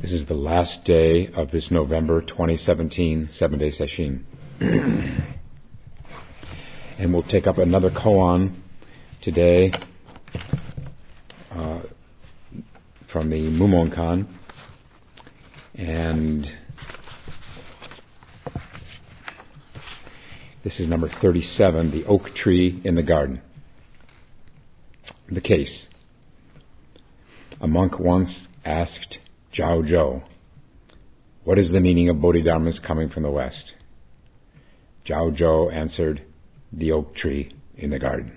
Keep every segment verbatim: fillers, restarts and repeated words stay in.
This is the last day of this November twenty seventeen seven-day session. And we'll take up another koan today uh, from the Mumonkan. And this is number thirty-seven, the oak tree in the garden. The case. A monk once asked Zhao Zhou, "What is the meaning of Bodhidharma's coming from the west?" Zhao Zhou answered, "The oak tree in the garden."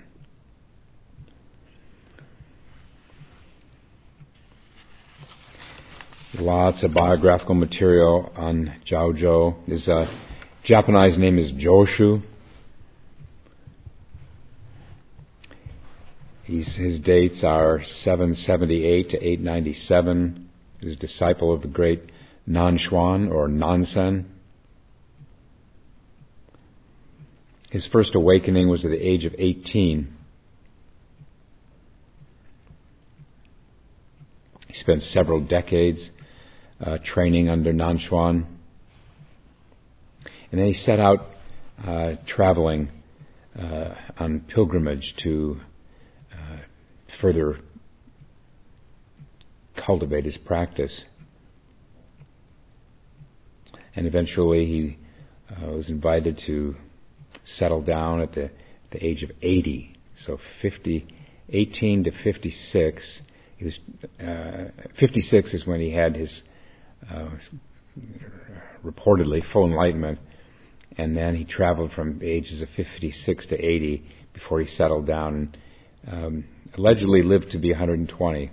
Lots of biographical material on Zhao Zhou. His uh, Japanese name is Joshu. He's, his dates are seven seventy-eight to eight ninety-seven. He was a disciple of the great Nanxuan or Nansen. His first awakening was at the age of eighteen. He spent several decades uh, training under Nanxuan. And then he set out uh, traveling uh, on pilgrimage to uh, further cultivate his practice. And eventually he uh, was invited to settle down at the, the age of eighty. So fifty, eighteen to fifty-six. He was uh, fifty-six is when he had his uh, reportedly full enlightenment, and then he traveled from the ages of fifty-six to eighty before he settled down. Um, allegedly lived to be one hundred twenty.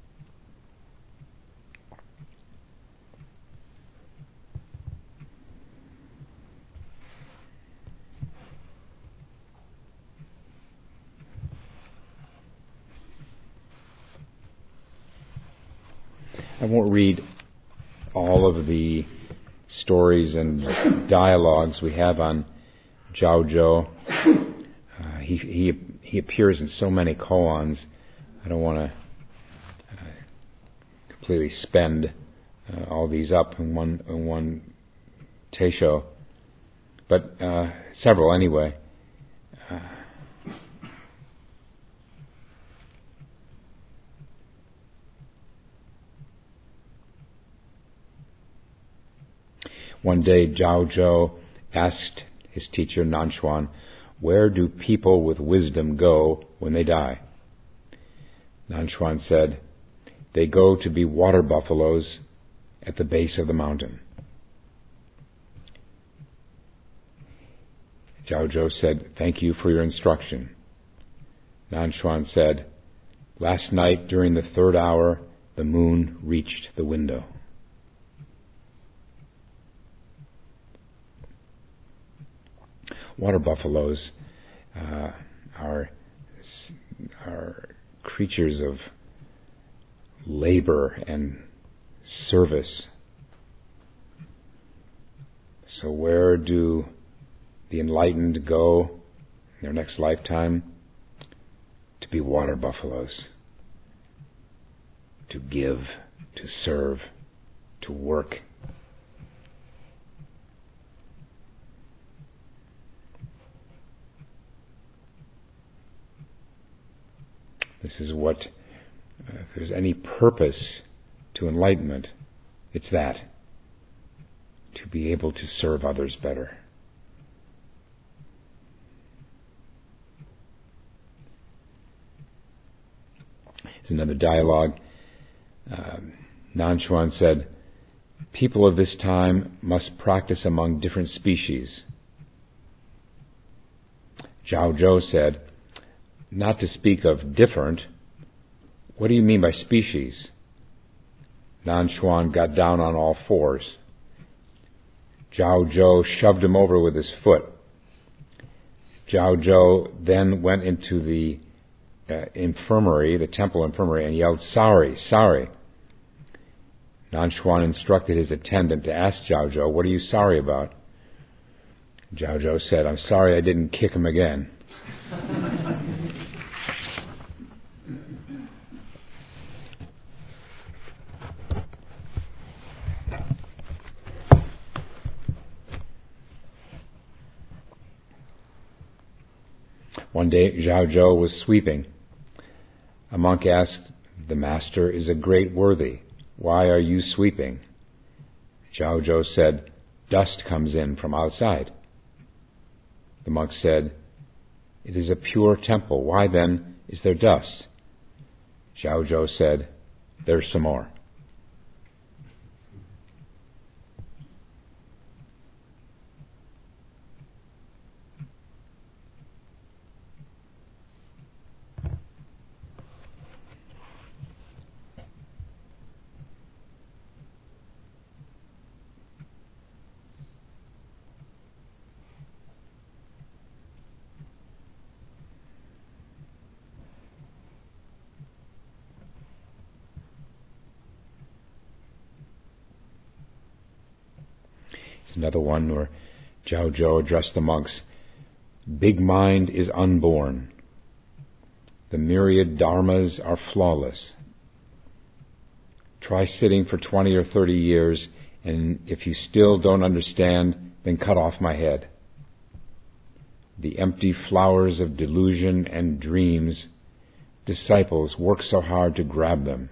I won't read all of the stories and dialogues we have on Zhao Zhou. Uh, he, he he appears in so many koans. I don't want to uh, completely spend uh, all these up in one in one teisho, but uh, several anyway. Uh, One day, Zhao Zhou asked his teacher, Nanxuan, "Where do people with wisdom go when they die?" Nanxuan said, "They go to be water buffaloes at the base of the mountain." Zhao Zhou said, "Thank you for your instruction." Nanxuan said, "Last night during the third hour, the moon reached the window." Water buffaloes uh, are are creatures of labor and service. So where do the enlightened go in their next lifetime? To be water buffaloes. To give, to serve, to work. This is what, uh, if there's any purpose to enlightenment, it's that. To be able to serve others better. There's another dialogue. Um, Nanxuan said, "People of this time must practice among different species." Zhao Zhou said, "Not to speak of different, what do you mean by species?" Nanxuan got down on all fours. Zhao Zhou shoved him over with his foot. Zhao Zhou then went into the uh, infirmary, the temple infirmary, and yelled, "Sorry, sorry." Nanxuan instructed his attendant to ask Zhao Zhou, "What are you sorry about?" Zhao Zhou said, "I'm sorry I didn't kick him again." One day Zhao Zhou was sweeping. A monk asked, "The master is a great worthy. Why are you sweeping?" Zhao Zhou said, "Dust comes in from outside." The monk said, "It is a pure temple. Why then is there dust?" Zhao Zhou said, "There's some more." Another one where Zhao Zhou addressed the monks. Big mind is unborn. The myriad dharmas are flawless. Try sitting for twenty or thirty years, and if you still don't understand, then cut off my head. The empty flowers of delusion and dreams, disciples work so hard to grab them.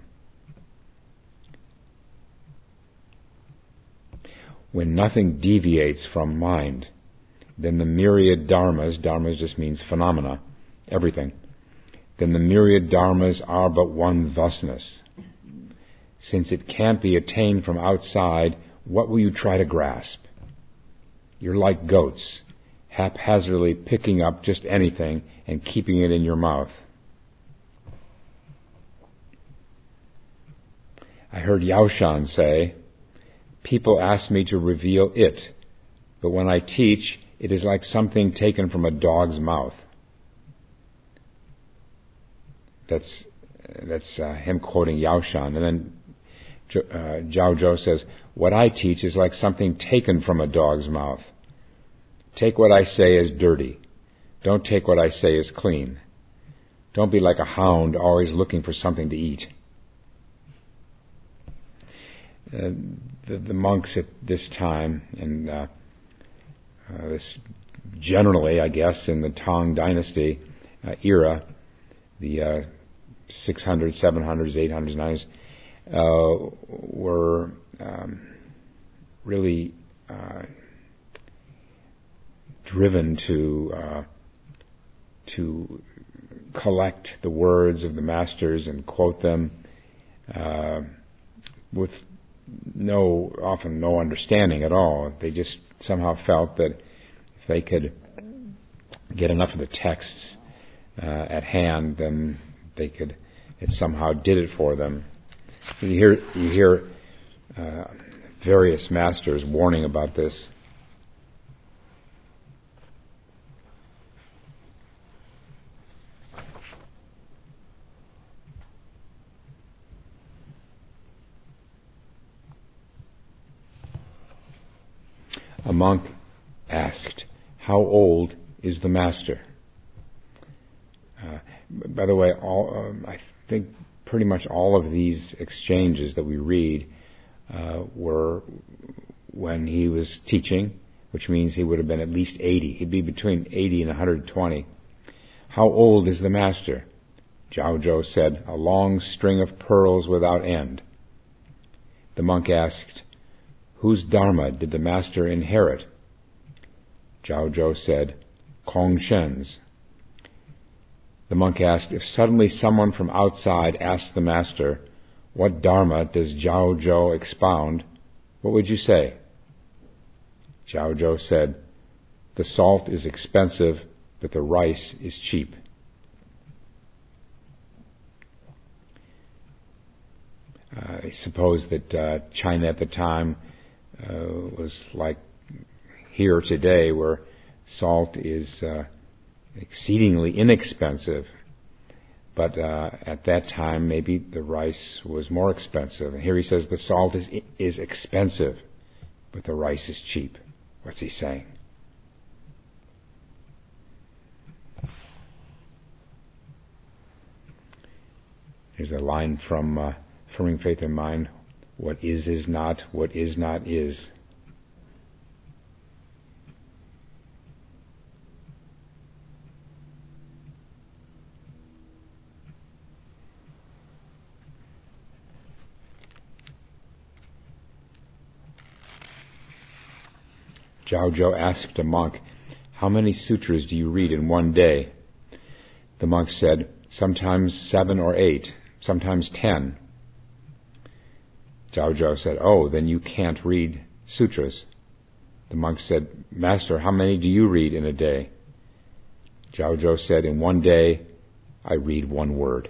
When nothing deviates from mind, then the myriad dharmas, dharmas just means phenomena, everything, then the myriad dharmas are but one thusness. Since it can't be attained from outside, what will you try to grasp? You're like goats, haphazardly picking up just anything and keeping it in your mouth. I heard Yao Shan say, "People ask me to reveal it, but when I teach, it is like something taken from a dog's mouth." That's that's uh, him quoting Yao Shan. And then uh, Zhao Zhou says, "What I teach is like something taken from a dog's mouth. Take what I say as dirty. Don't take what I say as clean. Don't be like a hound always looking for something to eat." Uh, the, the monks at this time, and uh, uh, this generally, I guess, in the Tang Dynasty uh, era, the uh, six hundreds, seven hundreds, eight hundreds, nine hundreds, uh, were um, really uh, driven to uh, to collect the words of the masters and quote them uh, with no, often no understanding at all. They just somehow felt that if they could get enough of the texts uh, at hand, then they could, it somehow did it for them. You hear, you hear uh, various masters warning about this. A monk asked, "How old is the master?" Uh, by the way, all, um, I think pretty much all of these exchanges that we read uh, were when he was teaching, which means he would have been at least eighty. He'd be between eighty and one hundred twenty. "How old is the master?" Zhao Zhou said, "A long string of pearls without end." The monk asked, "Whose dharma did the master inherit?" Zhao Zhou said, "Kong Shen's." The monk asked, "If suddenly someone from outside asked the master, 'What dharma does Zhao Zhou expound?' what would you say?" Zhao Zhou said, "The salt is expensive, but the rice is cheap." Uh, I suppose that uh, China at the time Uh, was like here today, where salt is uh, exceedingly inexpensive. But uh, at that time, maybe the rice was more expensive. And here he says the salt is is expensive, but the rice is cheap. What's he saying? Here's a line from uh, Firming Faith in Mind. What is is not, what is not is. Jiaozhou asked a monk, "How many sutras do you read in one day?" The monk said, "Sometimes seven or eight, sometimes ten." Jiaozhou said, "Oh, then you can't read sutras." The monk said, "Master, how many do you read in a day?" Jiaozhou said, "In one day, I read one word."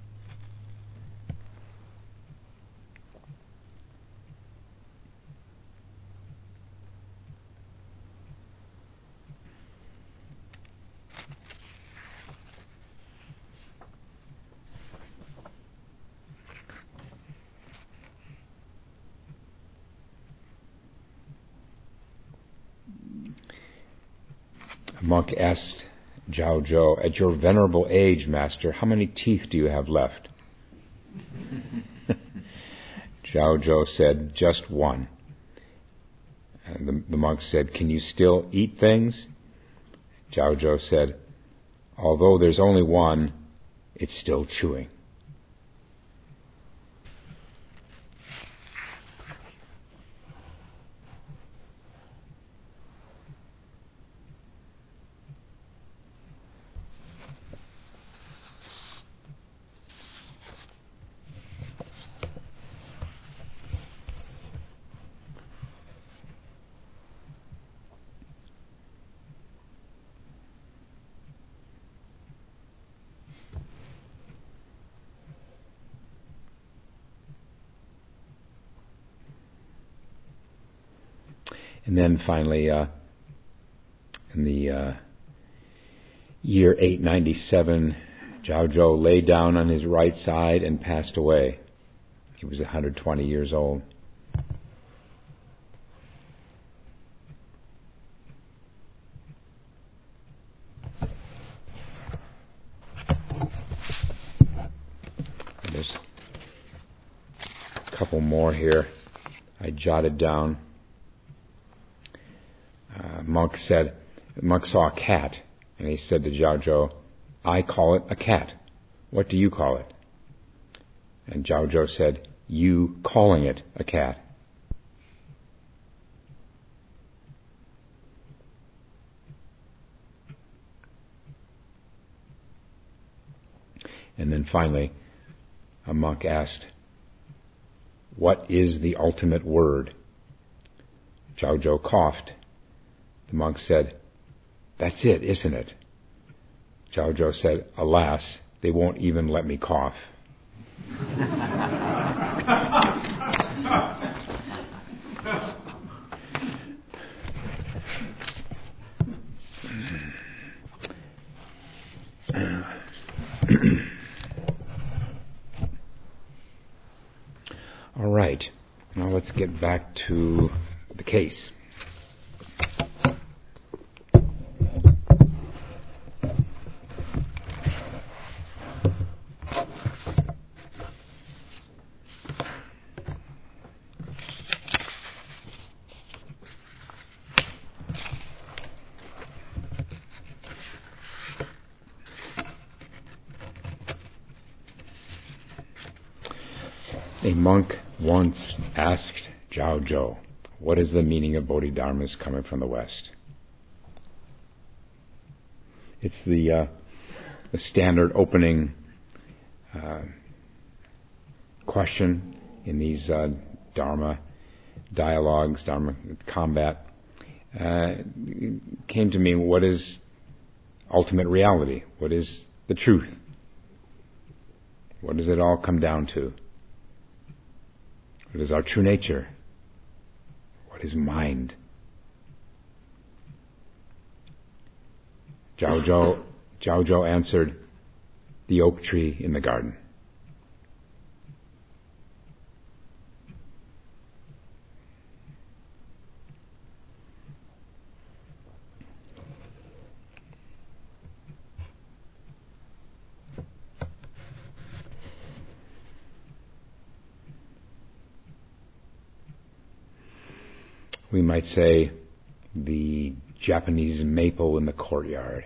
A monk asked Jiaozhou, "At your venerable age, Master, how many teeth do you have left?" Jiaozhou said, "Just one." And the, the monk said, "Can you still eat things?" Jiaozhou said, "Although there's only one, it's still chewing." And then finally, uh, in the uh, year eight ninety-seven, Jiaozhou lay down on his right side and passed away. He was one hundred twenty years old. And there's a couple more here I jotted down. Uh, monk said, the monk saw a cat, and he said to Jiaozhou, "I call it a cat. What do you call it?" And Jiaozhou said, "You calling it a cat." And then finally, a monk asked, "What is the ultimate word?" Jiaozhou coughed. The monk said, "That's it, isn't it?" Jiaozhou said, "Alas, they won't even let me cough." All right, now let's get back to the case. A monk once asked Jiaozhou, "What is the meaning of Bodhidharmas coming from the West?" It's the, uh, the standard opening uh, question in these uh, Dharma dialogues, Dharma combat. Uh, came to me, what is ultimate reality? What is the truth? What does it all come down to? What is our true nature? What is mind? Jiaozhou, Jiaozhou answered, "The oak tree in the garden." We might say the Japanese maple in the courtyard.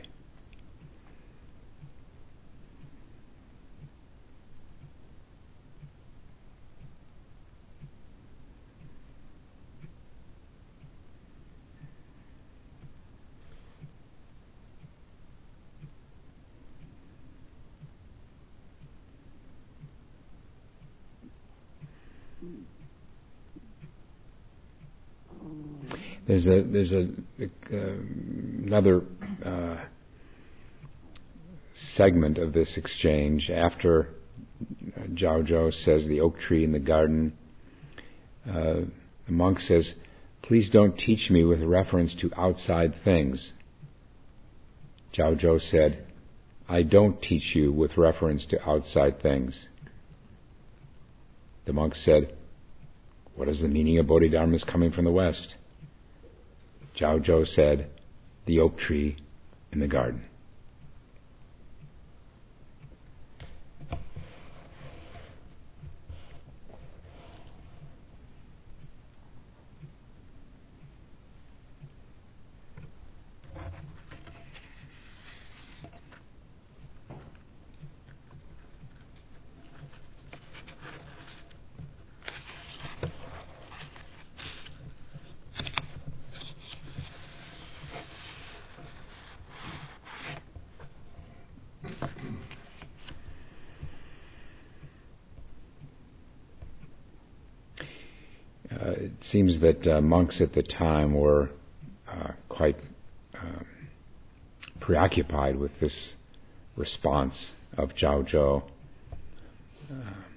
There's a there's a uh, another uh, segment of this exchange after Zhao says the oak tree in the garden. Uh, the monk says, "Please don't teach me with reference to outside things." Zhao said, "I don't teach you with reference to outside things." The monk said, "What is the meaning of Bodhidharma's coming from the west?" Zhao said, "The oak tree in the garden." Uh, it seems that uh, monks at the time were uh, quite um, preoccupied with this response of Zhao Zhou. Uh,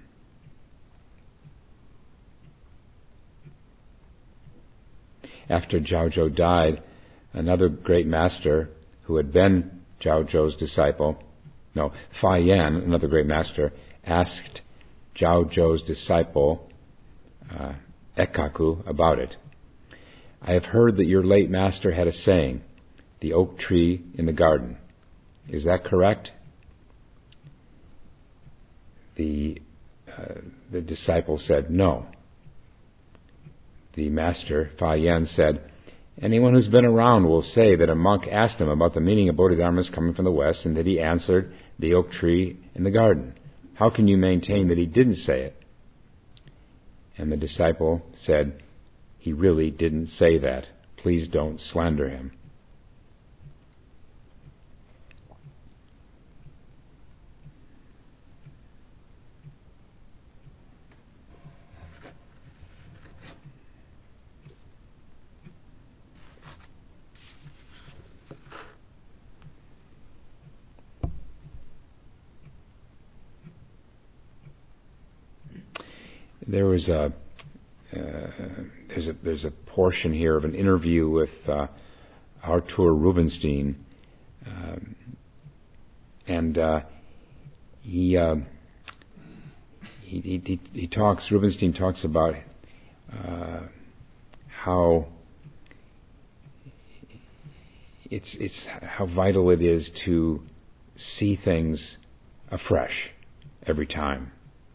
after Zhao Zhou died, another great master who had been Zhao Zhou's disciple, no, Fa Yan, another great master, asked Zhao Zhou's disciple, uh, Ekaku, about it. "I have heard that your late master had a saying, 'The oak tree in the garden.' Is that correct?" The uh, the disciple said, "No." The master, Fa Yan, said, "Anyone who's been around will say that a monk asked him about the meaning of Bodhidharma's coming from the west, and that he answered, 'The oak tree in the garden.' How can you maintain that he didn't say it?" And the disciple said, "He really didn't say that. Please don't slander him." There was a uh, there's a there's a portion here of an interview with uh, Artur Rubinstein, um, and uh, he, uh, he he he talks. Rubinstein talks about uh, how it's it's how vital it is to see things afresh every time.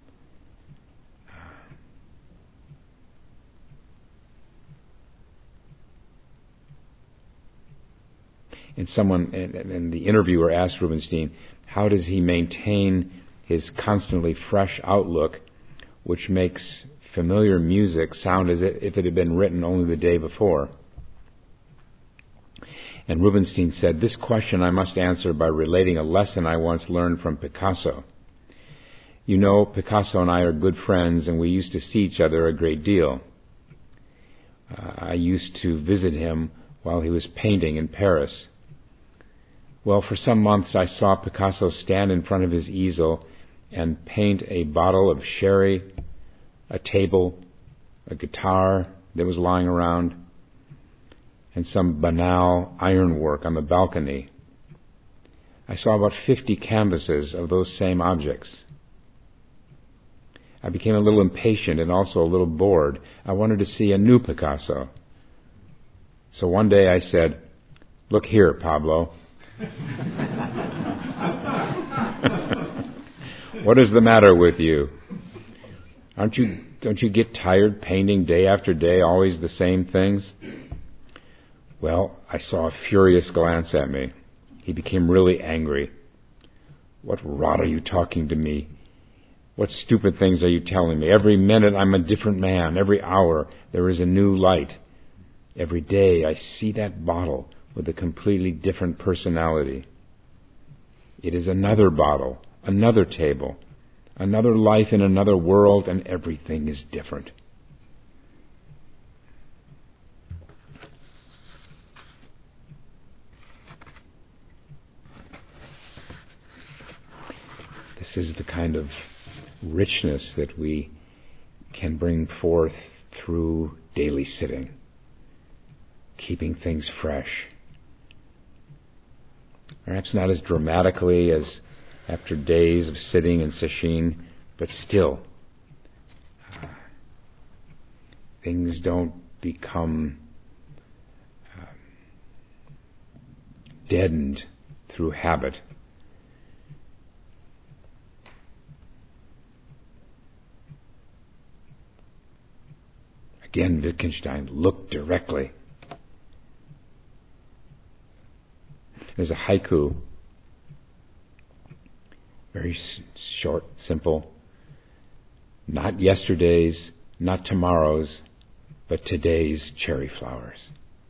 And someone, and, and the interviewer asked Rubinstein, how does he maintain his constantly fresh outlook, which makes familiar music sound as if it had been written only the day before? And Rubinstein said, "This question I must answer by relating a lesson I once learned from Picasso. You know, Picasso and I are good friends, and we used to see each other a great deal. Uh, I used to visit him while he was painting in Paris. Well, for some months I saw Picasso stand in front of his easel and paint a bottle of sherry, a table, a guitar that was lying around, and some banal ironwork on the balcony. I saw about fifty canvases of those same objects. I became a little impatient and also a little bored. I wanted to see a new Picasso. So one day I said, 'Look here, Pablo. What is the matter with you? Aren't you, don't you get tired painting day after day, always the same things?' Well, I saw a furious glance at me. He became really angry. 'What rot are you talking to me? What stupid things are you telling me? Every minute I'm a different man. Every hour there is a new light. Every day I see that bottle with a completely different personality. It is another bottle, another table, another life in another world, and everything is different. This is the kind of richness that we can bring forth through daily sitting, keeping things fresh. Perhaps not as dramatically as after days of sitting in sesshin, but still, uh, things don't become uh, deadened through habit. Again, Wittgenstein looked directly. There's a haiku, very short, simple. Not yesterday's, not tomorrow's, but today's cherry flowers.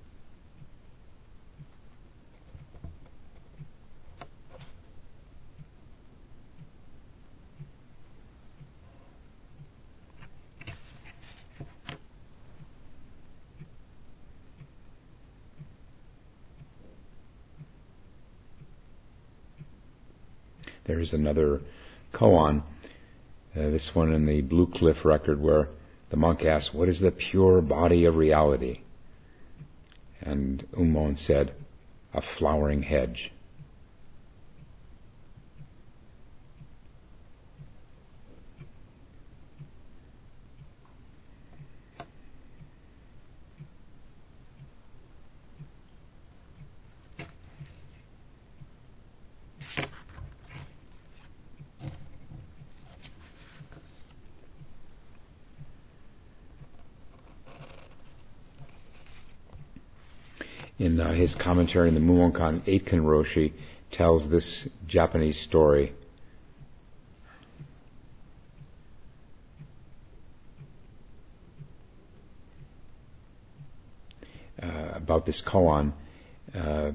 There's another koan, uh, this one in the Blue Cliff record, where the monk asks, "What is the pure body of reality?" And Umon said, "A flowering hedge." In uh, his commentary in the Mumonkan, Aitken Roshi tells this Japanese story. Uh, about this koan. Uh,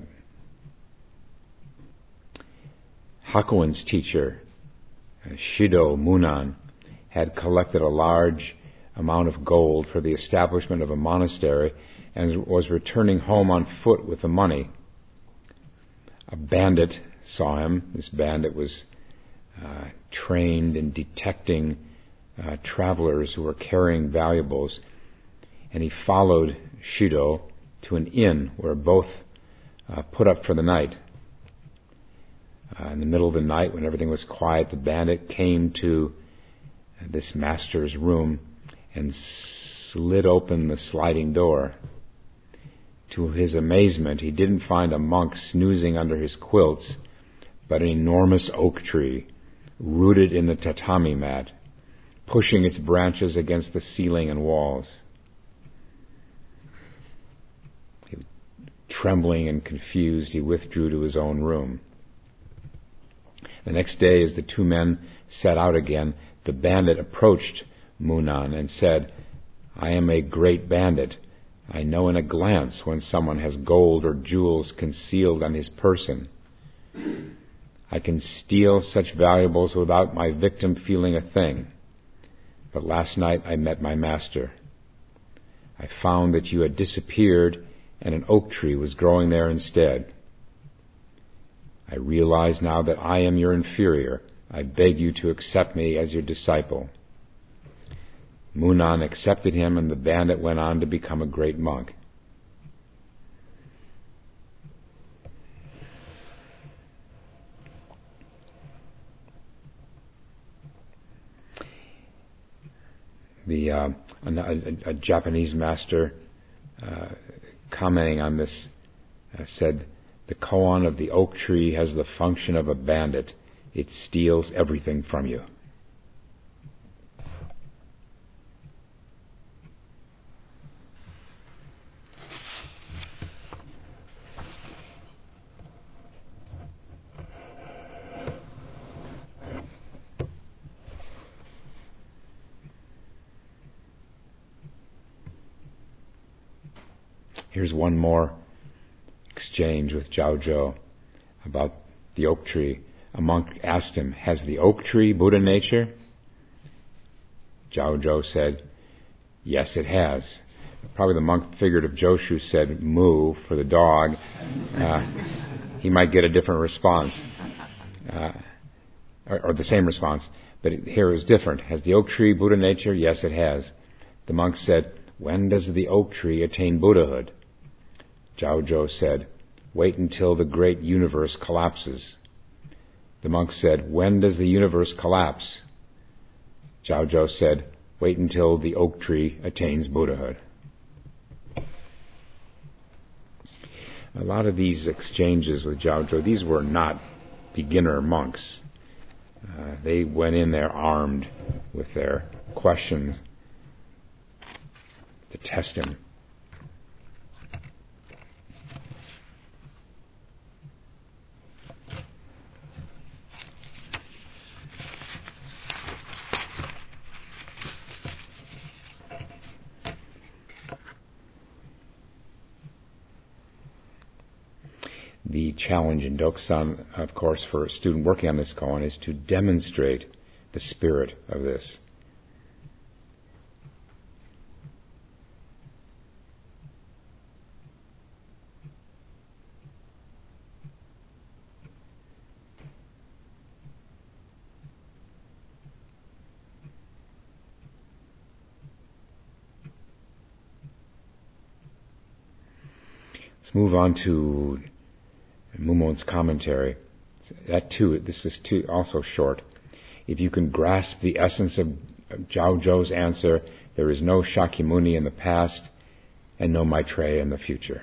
Hakuin's teacher, uh, Shido Munan, had collected a large amount of gold for the establishment of a monastery and was returning home on foot with the money. A bandit saw him. This bandit was uh, trained in detecting uh, travelers who were carrying valuables, and he followed Shido to an inn where both uh, put up for the night. Uh, in the middle of the night, when everything was quiet, the bandit came to this master's room and slid open the sliding door. To his amazement, he didn't find a monk snoozing under his quilts, but an enormous oak tree rooted in the tatami mat, pushing its branches against the ceiling and walls. Trembling and confused, he withdrew to his own room. The next day, as the two men set out again, the bandit approached Munan and said, "I am a great bandit. I know in a glance when someone has gold or jewels concealed on his person. I can steal such valuables without my victim feeling a thing. But last night I met my master. I found that you had disappeared and an oak tree was growing there instead. I realize now that I am your inferior. I beg you to accept me as your disciple." Munan accepted him, and the bandit went on to become a great monk. The uh, a, a, a Japanese master uh, commenting on this uh, said, "The koan of the oak tree has the function of a bandit. It steals everything from you." Here's one more exchange with Jiao about the oak tree. A monk asked him, "Has the oak tree Buddha nature?" Zhao said, yes, it has. Probably the monk figured if Joshu said moo for the dog, uh, he might get a different response, uh, or, or the same response. But here is different. Has the oak tree Buddha nature? Yes, it has. The monk said, when does the oak tree attain Buddhahood? Zhao said, wait until the great universe collapses. The monk said, when does the universe collapse? Zhao said, wait until the oak tree attains Buddhahood. A lot of these exchanges with Zhao, these were not beginner monks. Uh, they went in there armed with their questions to test him. The challenge in Dokusan, of course, for a student working on this koan is to demonstrate the spirit of this. Let's move on to Mumon's commentary. That too, this is too also short. If you can grasp the essence of Zhao Zhou's answer, there is no Shakyamuni in the past and no Maitreya in the future.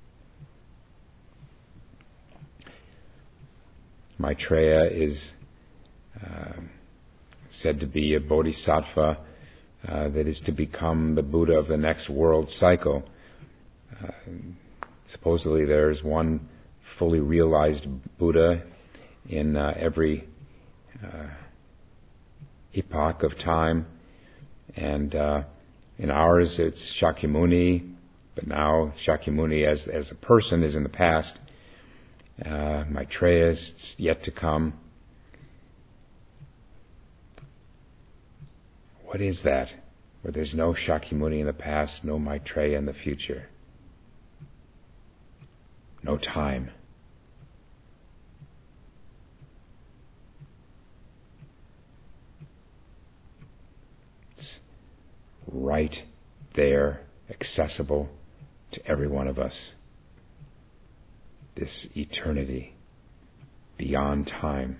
Maitreya is uh, said to be a bodhisattva uh, that is to become the Buddha of the next world cycle. Uh, supposedly there's one fully realized Buddha in uh, every uh, epoch of time, and uh, in ours it's Shakyamuni, but now Shakyamuni as as a person is in the past. Uh, Maitreya is yet to come. What is that? Where there's no Shakyamuni in the past, no Maitreya in the future, no time. Right there, accessible to every one of us. This eternity beyond time.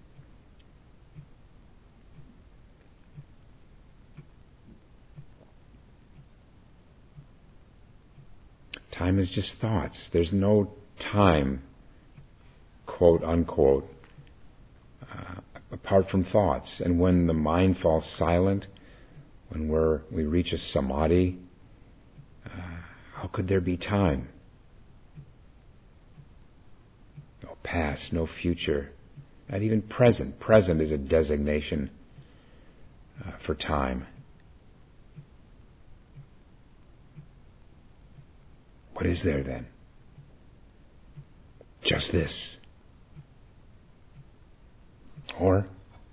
Time is just thoughts. There's no time, quote unquote, uh, apart from thoughts. And when the mind falls silent, when we're, we reach a samadhi, uh, how could there be time? No past, no future, not even present. Present is a designation uh, for time. What is there then? Just this. Or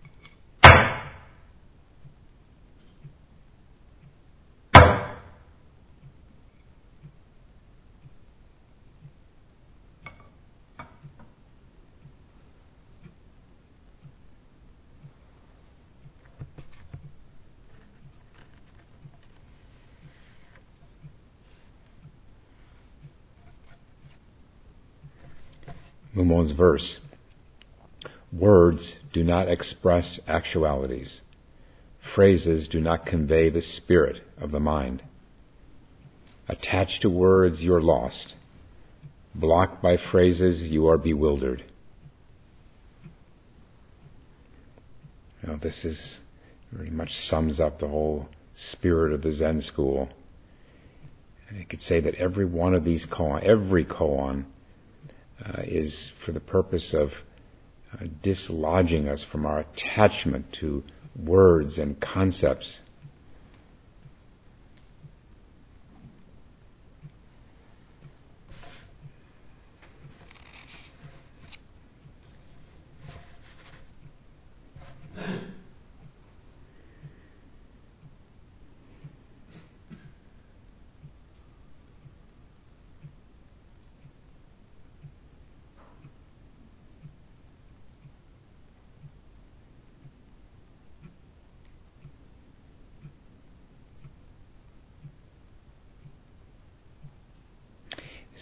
Mumon's verse. Words do not express actualities. Phrases do not convey the spirit of the mind. Attached to words, you're lost. Blocked by phrases, you are bewildered. Now, this is very much sums up the whole spirit of the Zen school. And you could say that every one of these koan, every koan, uh, is for the purpose of uh, dislodging us from our attachment to words and concepts.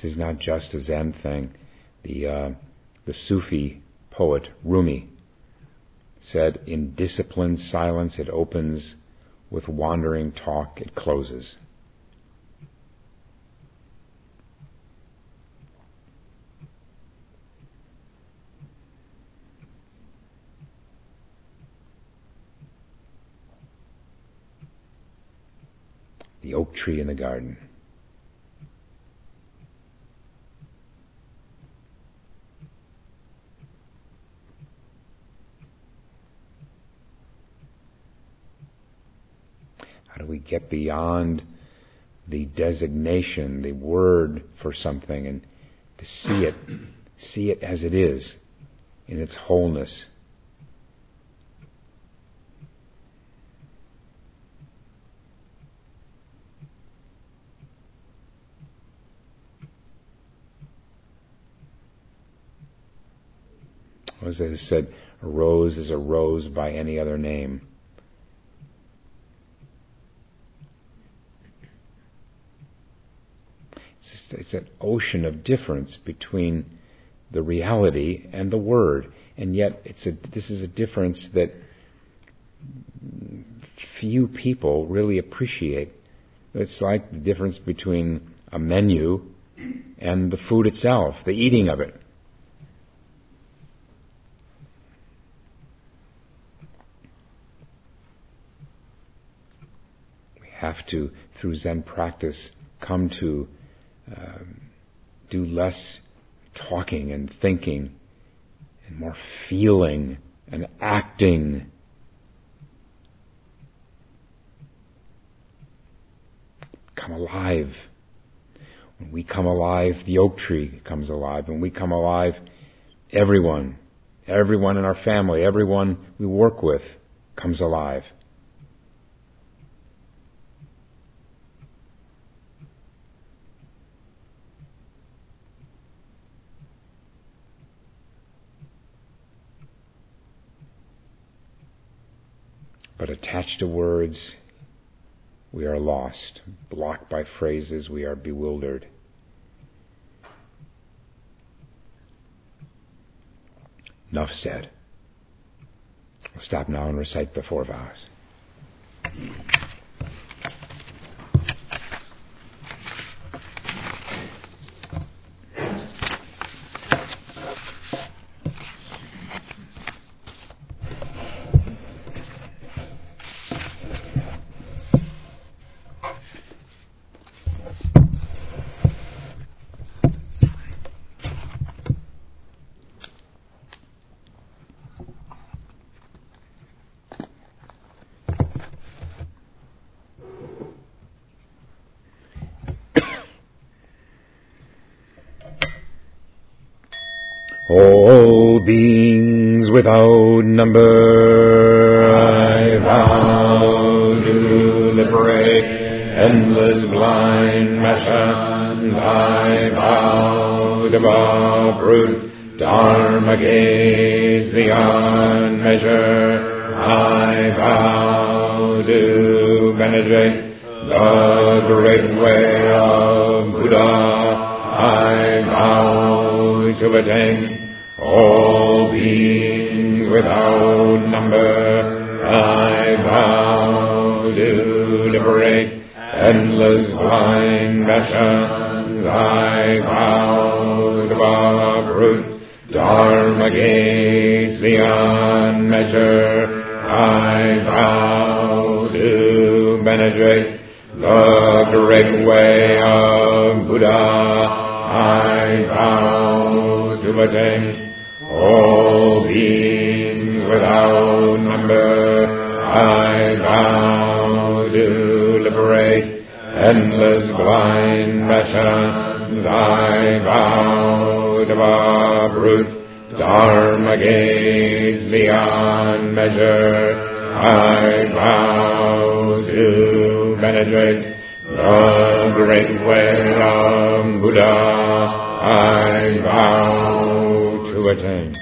This is not just a Zen thing. The uh, the Sufi poet Rumi said, "In disciplined silence it opens, with wandering talk it closes." The oak tree in the garden. How do we get beyond the designation, the word for something, and to see it, see it as it is, in its wholeness? As I said, a rose is a rose by any other name. It's, just, it's an ocean of difference between the reality and the word, and yet it's a, this is a difference that few people really appreciate. It's like the difference between a menu and the food itself, the eating of it. Have to, through Zen practice, come to um, do less talking and thinking and more feeling and acting. Come alive. When we come alive, the oak tree comes alive. When we come alive, everyone, everyone in our family, everyone we work with comes alive. But attached to words, we are lost. Blocked by phrases, we are bewildered. Enough said. I'll stop now and recite the four vows. All beings without number, I vow to liberate endless blind passions. I vow to uproot dharma gaze beyond measure. I vow to penetrate the great way of Buddha. I vow to attain all beings without number. I vow to liberate endless blind passions. I vow to uproot dharma gaze beyond measure. I vow to penetrate the great way of Buddha. I vow to attain all beings without number. I vow to liberate endless blind passions. I vow to uproot dharma gaze beyond measure. I vow to penetrate the great way of Buddha. I vow to attain